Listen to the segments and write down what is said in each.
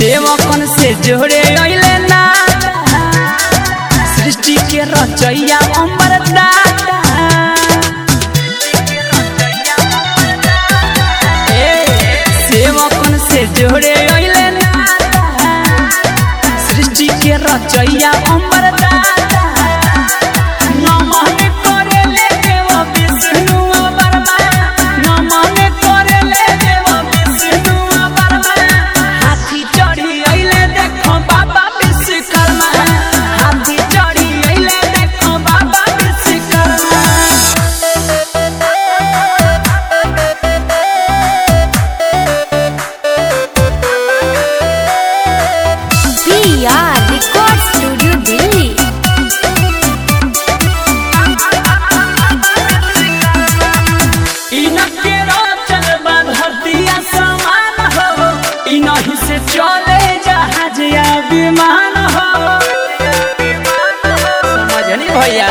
सेवकन से जोड़े अइले ना सृष्टि के रचैया अमर दाता। सेवकन से जोड़े अइले ना सृष्टि के रचैया अमर दाता। नमन करेले देव विष्णु वर्मा, नमन करेले देव विष्णु वर्मा। हाथी चढ़ी अइले देखो बाबा विश्वकर्मा, हाथी चढ़ी अइले देखो बाबा Vishwakarma. PR Record Studio Delhi। इनके रोचन बधतिया समान हो, इनही से चले जहाज या विमान हो। समझनी भैया,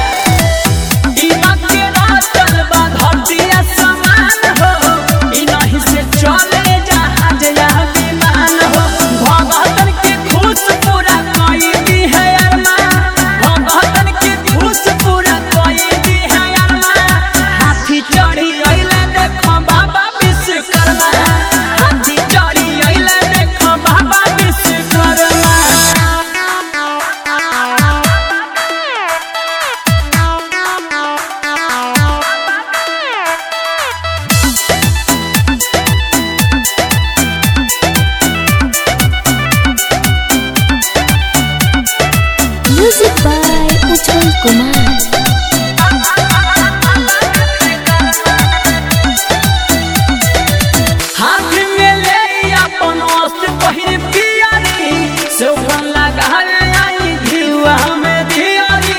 इनके रोचन बधतिया समान हो, इनही से चले जहाज या विमान हो। भगतन के खुश पूरा कोई भी है अरमान, भगतन के खुश पूरा कोई भी है अरमान। हाथी चढ़ी अइले देखो बाबा विश्वकर्मा, हाथी चढ़ी अइले देखो बाबा Vishwakarma. Music by Ujjwal Kumar। हाथ में ले अपन अस्त्र पहिर पियारी, सौगन लगाल आई घिउआ में दियारी।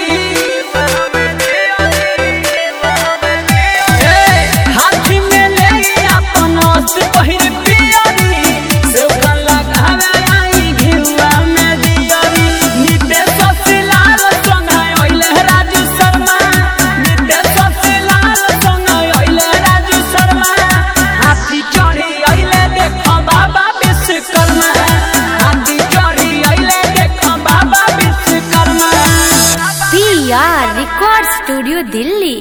हाथ में ले अपन अस्त्र पहिर पियारी, सौगन लगाल आई घिउआ में दियारी। नितेश शिलाल संगे अइले राजू शर्मा, नितेश शिलाल संगे अइले राजू शर्मा। हाथी चढ़ी अइले देखो बाबा विश्वकर्मा, हाथी चढ़ी अइले देखो बाबा Vishwakarma. PR Record Studio Delhi।